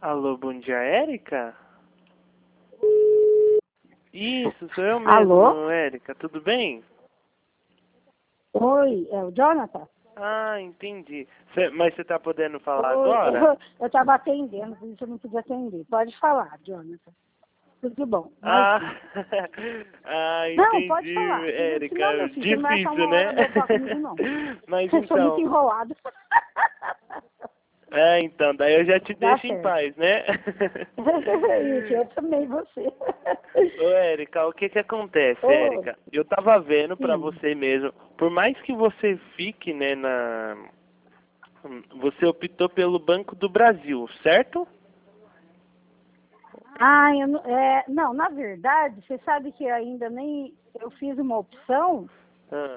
Alô, bom dia, Érica? Isso, sou eu mesmo, Alô? Érica, tudo bem? Oi, é o Jonathan? Ah, entendi. Mas você tá podendo falar Oi, agora? eu estava atendendo, por isso eu não podia atender. Pode falar, Jonathan. Tudo bom, Ah, imagina. ah, Não, pode entendi, falar. Senão, Érica. meu filho, você não vai achar Difícil, uma né? hora boa falar comigo, não. Mas Eu sou muito então, enrolado. daí eu já te Dá deixo em certo. paz, né? Isso, eu também, você. Ô, Érica, o que que acontece, Oi, Érica? Eu tava vendo pra sim. você mesmo, por mais que você fique, né, você optou pelo Banco do Brasil, certo? Ah, não, na verdade, você sabe que ainda nem eu fiz uma opção Ah,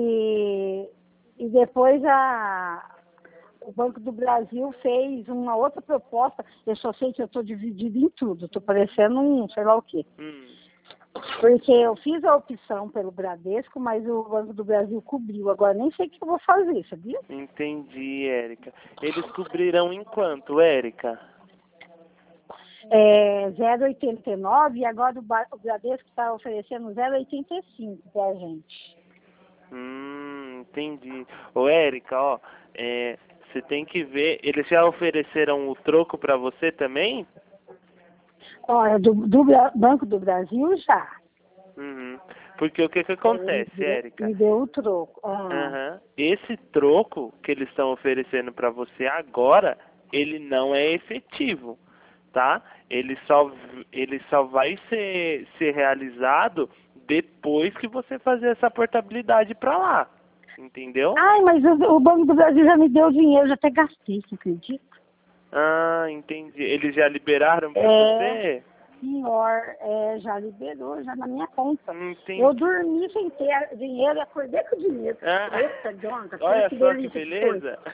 e depois o Banco do Brasil fez uma outra proposta. Eu só sei que eu estou dividida em tudo, estou parecendo um sei lá o quê. hum, Porque eu fiz a opção pelo Bradesco, mas o Banco do Brasil cobriu. Agora nem sei o que eu vou fazer, sabia? entendi, Érica. Eles cobrirão em quanto, Érica? É 0,89 e agora o Bradesco está oferecendo 0,85 para a gente. Entendi. Ô, Érica, ó, você tem que ver, eles já ofereceram o troco pra você também? Olha, Banco do Brasil já. Uhum. Porque o que que Ele acontece, deu, Érica? me deu o troco. Ah. Aham. Esse troco que eles estão oferecendo para você agora, ele não é efetivo, tá? Ele só vai ser realizado depois que você fazer essa portabilidade para lá, entendeu? Ai, mas o Banco do Brasil já me deu dinheiro, já até gastei, você acredita? Ah, entendi. Eles já liberaram para É, você? senhor, já liberou, já na minha conta. Eu Entendi. dormi sem ter dinheiro e acordei com dinheiro. Ah, Eita, Jonathan, olha que só que delícia que foi. beleza.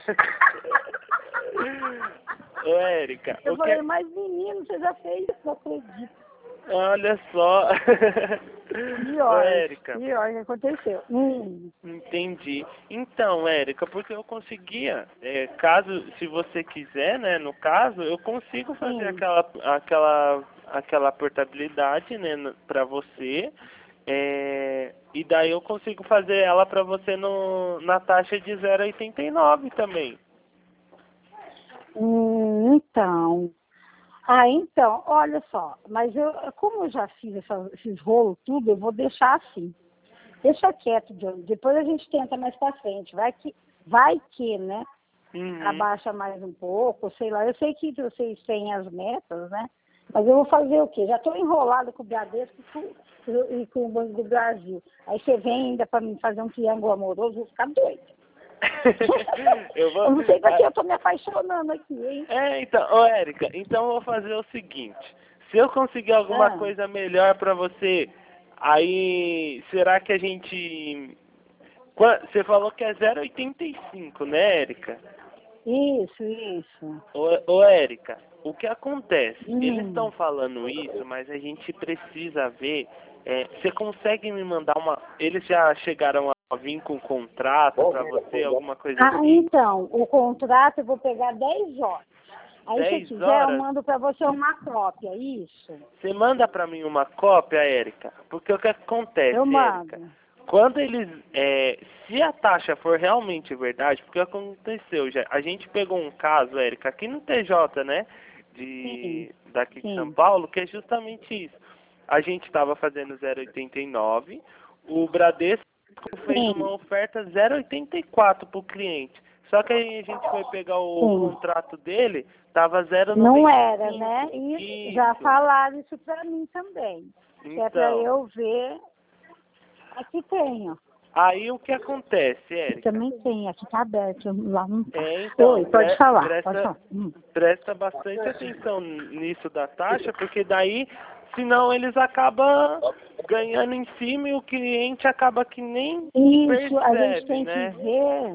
Ô, Érica, Eu falei, mas menino, você já fez, não acredito. olha só. Ô, Érica, Pior que aconteceu. entendi. Então, Érica, porque eu conseguia, caso, se você quiser, né, no caso, eu consigo fazer Sim. aquela portabilidade, né, para você, e daí eu consigo fazer ela para você na taxa de 0,89 também. Então. Ah, então, olha só, mas como eu já fiz esses rolos tudo, eu vou deixar assim. Deixa quieto, Johnny. Depois a gente tenta mais pra frente. Vai que, né? Uhum. Abaixa mais um pouco, sei lá. Eu sei que vocês têm as metas, né? Mas eu vou fazer o quê? Já estou enrolada com o Bradesco e com o Banco do Brasil. Aí você vem ainda para me fazer um triângulo amoroso, eu vou ficar doida. Eu vou. Eu não sei para que eu estou me apaixonando aqui, hein? Então, ô Érica, então eu vou fazer o seguinte. Se eu conseguir alguma Ah, coisa melhor pra você, aí será que a gente. Você falou que é 0,85, né, Érica? isso. Ô Érica, o que acontece? Eles Hum. estão falando isso, mas a gente precisa ver. Você consegue me mandar uma. Eles já chegaram a vir com contrato pra você, alguma coisa Ah, assim? então, o contrato eu vou pegar 10 horas. Aí, se 10 quiser, eu horas? mando para você uma cópia, isso? Você manda pra mim uma cópia, Érica? Porque o que Eu acontece, Érica? mando. Quando eles, se a taxa for realmente verdade, porque aconteceu já, a gente pegou um caso, Érica, aqui no TJ, né, Sim, daqui de São sim, Paulo, que é justamente isso. A gente estava fazendo 0,89, o Bradesco fez sim, uma oferta 0,84 para o cliente. Só que aí a gente foi pegar o sim. contrato dele, tava Não era, né? 0,95. E já Isso. falaram isso para mim também. Que é para Então, eu ver. Aqui tenho. aí o que acontece, Aqui Érica? também tem, aqui tá aberto, lá não tá. Então, Oi, pode falar, pode presta, falar. presta bastante atenção nisso da taxa, porque daí, senão eles acabam ganhando em cima e o cliente acaba que nem Isso, a gente percebe, tem que né? ver.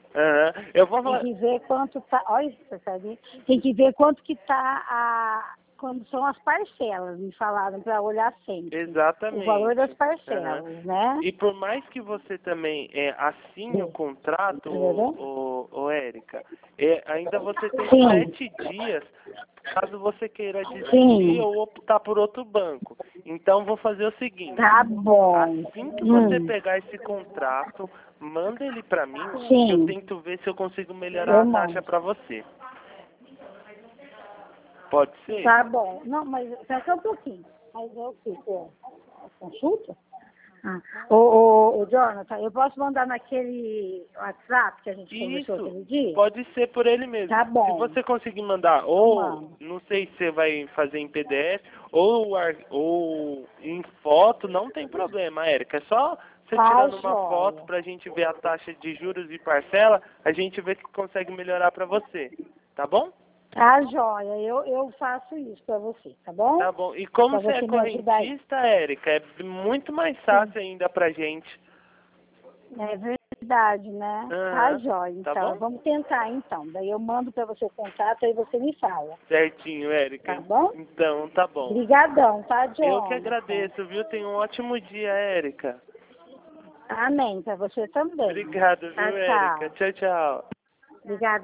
Aham. Eu vou Tem falar. que ver quanto tá. Olha, você sabe? Tem que ver quanto que tá quando são as parcelas, me falaram para olhar sempre. Exatamente. O valor das parcelas, né? E por mais que você também assine o contrato, Érica, ainda você tem 7 dias caso você queira desistir ou optar por outro banco. Então, vou fazer o seguinte. Tá bom. Assim que você pegar esse contrato, manda ele para mim, que eu tento ver se eu consigo melhorar a taxa para você. Pode ser? Tá bom. Não, mas só um pouquinho. Mas é o quê? Consulta? Ô, Jonathan, eu posso mandar naquele WhatsApp que a gente conversou aquele dia? Pode ser por ele mesmo. Tá bom. Se você conseguir mandar, ou não sei se você vai fazer em PDF, ou em foto, não tem problema, Érica. É só você tirando uma foto pra gente ver a taxa de juros e parcela, a gente vê que consegue melhorar pra você. Tá bom? Tá, joia. Eu faço isso pra você, tá bom? Tá bom. E como você é correntista, Érica, é muito mais fácil ainda pra gente. É verdade, né? Tá, joia. Então, tá bom? vamos tentar, então. Daí eu mando pra você o contato, aí você me fala. Certinho, Érica. Tá bom? Então, tá bom. Obrigadão, tá, Jonathan? Eu que agradeço, viu? Tenha um ótimo dia, Érica. Amém, pra você também. Obrigado, viu, Érica? Tchau, tchau. Obrigada.